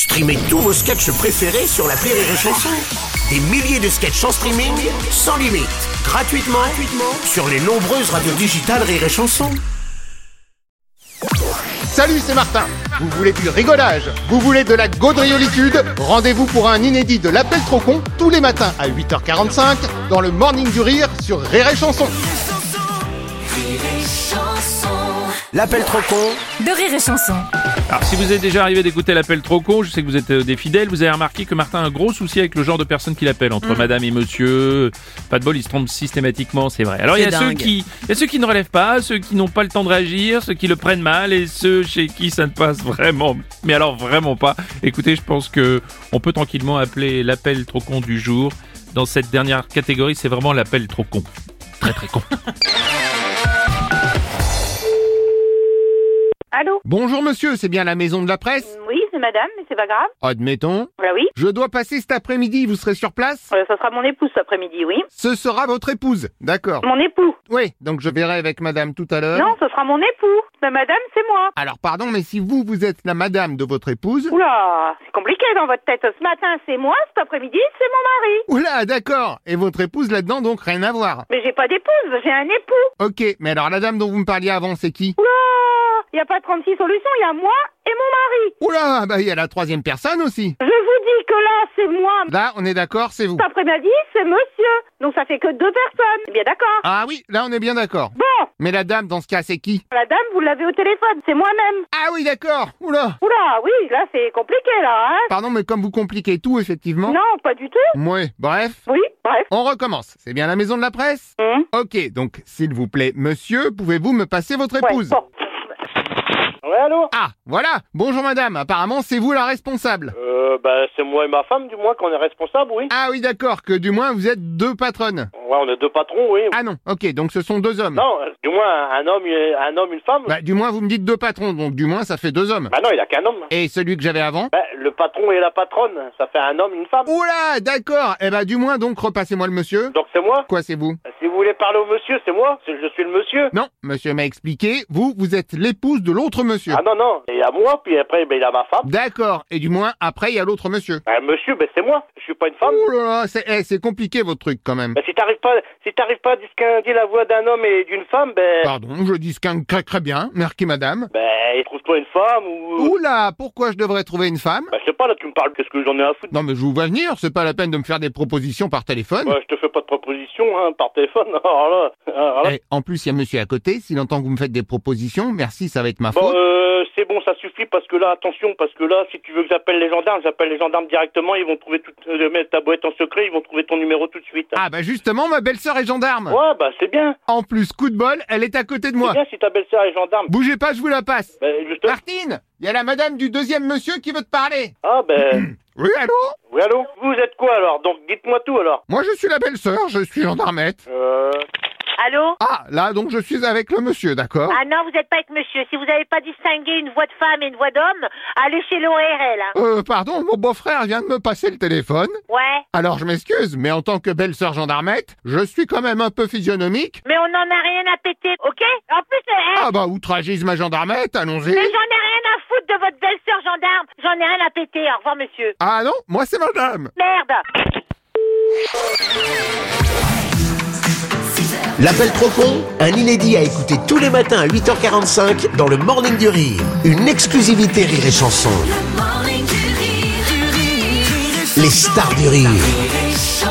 Streamez tous vos sketchs préférés sur l'appli Rire et Chanson. Des milliers de sketchs en streaming, sans limite, gratuitement sur les nombreuses radios digitales Rire et Chanson. Salut, c'est Martin. Vous voulez du rigolage? Vous voulez de la gaudriolitude? Rendez-vous pour un inédit de l'Appel trop con tous les matins à 8h45 dans le Morning du Rire sur Rire et Chanson. L'appel trop con de Rire et Chanson. Alors, si vous êtes déjà arrivé d'écouter l'appel trop con, je sais que vous êtes des fidèles, vous avez remarqué que Martin a un gros souci avec le genre de personnes qu'il appelle, entre madame et monsieur. Pas de bol, il se trompe systématiquement, c'est vrai. Alors, il y a ceux qui ne relèvent pas, ceux qui n'ont pas le temps de réagir, ceux qui le prennent mal et ceux chez qui ça ne passe vraiment, mais alors vraiment pas. Écoutez, je pense que on peut tranquillement appeler l'appel trop con du jour. Dans cette dernière catégorie, c'est vraiment l'appel trop con. Très très con. Allô? Bonjour monsieur, c'est bien la maison de la presse? Oui, c'est madame, mais c'est pas grave. Admettons. Ah oui? Je dois passer cet après-midi, vous serez sur place? Ça sera mon épouse cet après-midi, oui. Ce sera votre épouse, d'accord. Mon époux? Oui, donc je verrai avec madame tout à l'heure. Non, ce sera mon époux. Mais madame, c'est moi. Alors pardon, mais si vous êtes la madame de votre épouse... Oula, c'est compliqué dans votre tête. Ce matin, c'est moi, cet après-midi, c'est mon mari. Oula, d'accord. Et votre épouse là-dedans, donc rien à voir. Mais j'ai pas d'épouse, j'ai un époux. Ok, mais alors la dame dont vous me parliez avant, c'est qui? Oula, il y a pas 36 solutions, il y a moi et mon mari. Oula, bah il y a la troisième personne aussi. Je vous dis que là, c'est moi. Là, on est d'accord, c'est vous. Cet après-midi, c'est monsieur. Donc ça fait que 2 personnes. C'est bien d'accord? Ah oui, là on est bien d'accord. Bon, Mais la dame, dans ce cas, c'est qui? la dame, vous l'avez au téléphone, c'est moi-même. Ah oui, d'accord. Oula. Oula, oui, là, c'est compliqué, là, hein. Pardon, mais comme vous compliquez tout, effectivement. Non, pas du tout. Ouais, bref. Oui, bref. On recommence. C'est bien la maison de la presse? Ok, donc, s'il vous plaît, monsieur, pouvez-vous me passer votre épouse? Ouais, bon. Ouais, allô? Ah, voilà. Bonjour madame, apparemment c'est vous la responsable. C'est moi et ma femme, du moins, qu'on est responsable, oui. Ah oui, d'accord, que du moins vous êtes 2 patronnes. Ouais, on est 2 patrons, oui. Ah non, ok, donc ce sont 2 hommes. Non, du moins, un homme, une femme. Bah, du moins vous me dites 2 patrons, donc du moins ça fait 2 hommes. Bah non, il a qu'un homme. Et celui que j'avais avant? Le patron et la patronne, ça fait un homme, une femme. Oula, d'accord. Eh bah du moins donc repassez-moi le monsieur. Donc c'est moi. Quoi, c'est vous? Si vous voulez parler au monsieur, c'est moi. Je suis le monsieur. Non, monsieur m'a expliqué, vous êtes l'épouse de l'autre monsieur. Ah non, il y a moi, puis après, il a ma femme. D'accord, et du moins après il y a l'autre monsieur. Monsieur, c'est moi. Je suis pas une femme. Ouh là là, c'est compliqué votre truc quand même. Si t'arrives pas à distinguer la voix d'un homme et d'une femme, Pardon, je distingue très très bien, merci madame. trouve-toi une femme ou... Oula, pourquoi je devrais trouver une femme? je sais pas, là, tu me parles, qu'est-ce que j'en ai à foutre? Non mais je vous vois venir, c'est pas la peine de me faire des propositions par téléphone. Ouais, je te fais pas de propositions, par téléphone. Alors là. Et en plus, il y a monsieur à côté, s'il entend que vous me faites des propositions, merci, ça va être ma Bon, faute. c'est bon, ça suffit, parce que là, attention, parce que là, si tu veux que j'appelle les gendarmes directement, ils vont trouver ta boîte en secret, ils vont trouver ton numéro tout de suite. Ah bah justement, ma belle-sœur est gendarme. Ouais, c'est bien. En plus, coup de bol, elle est à côté de moi. C'est bien si ta belle-sœur est gendarme. Bougez pas, je vous la passe. Justement. Martine, il y a la madame du deuxième monsieur qui veut te parler. Oui, allô? Oui, allô? Vous êtes quoi, alors? Donc, dites-moi tout, alors. Moi, je suis la belle-sœur, je suis gendarmette. Allô? Ah, là, donc, je suis avec le monsieur, d'accord? Ah non, vous n'êtes pas avec monsieur. Si vous n'avez pas distingué une voix de femme et une voix d'homme, allez chez l'ORL. Pardon, mon beau-frère vient de me passer le téléphone. Ouais. Alors, je m'excuse, mais en tant que belle-sœur gendarmette, je suis quand même un peu physionomique. Mais on n'en a rien à péter, ok? En plus, Ah bah, outragisme à gendarmette, allons-y. mais j'en ai rien à foutre de votre belle-sœur gendarme. J'en ai rien à péter. Au revoir, monsieur. Ah non, moi c'est madame. Merde. L'appel trop con, un inédit à écouter tous les matins à 8h45 dans le Morning du Rire. Une exclusivité Rire et Chanson. Les stars du rire.